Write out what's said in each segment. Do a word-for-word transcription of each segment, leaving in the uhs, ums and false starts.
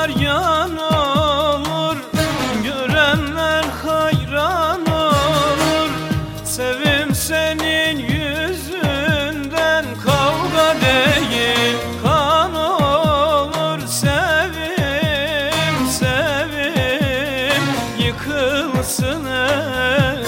Yananlar yan olur, görenler hayran olur. Sevim senin yüzünden kavga değil kan olur. Sevim, sevim yıkılsın el.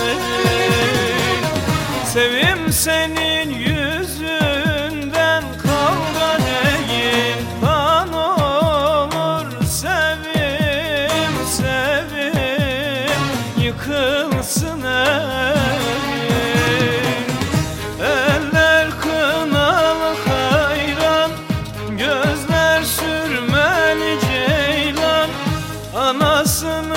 Sevim senin yüzünden kavga değil kan olur. Sevim, sevim yıkılsın elin. Eller kınalı hayran, gözler sürmeli ceylan. Anasını